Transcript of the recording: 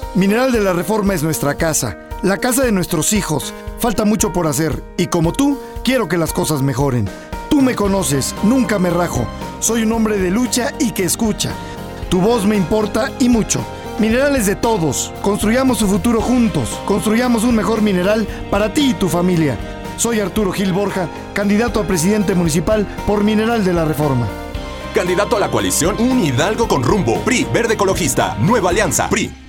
Mineral de la Reforma es nuestra casa, la casa de nuestros hijos. Falta mucho por hacer y como tú, quiero que las cosas mejoren. Tú me conoces, nunca me rajo. Soy un hombre de lucha y que escucha. Tu voz me importa y mucho. Mineral es de todos. Construyamos su futuro juntos. Construyamos un mejor mineral para ti y tu familia. Soy Arturo Gil Borja, candidato a presidente municipal por Mineral de la Reforma. Candidato a la coalición Un Hidalgo con rumbo. PRI, Verde Ecologista, Nueva Alianza, PRI.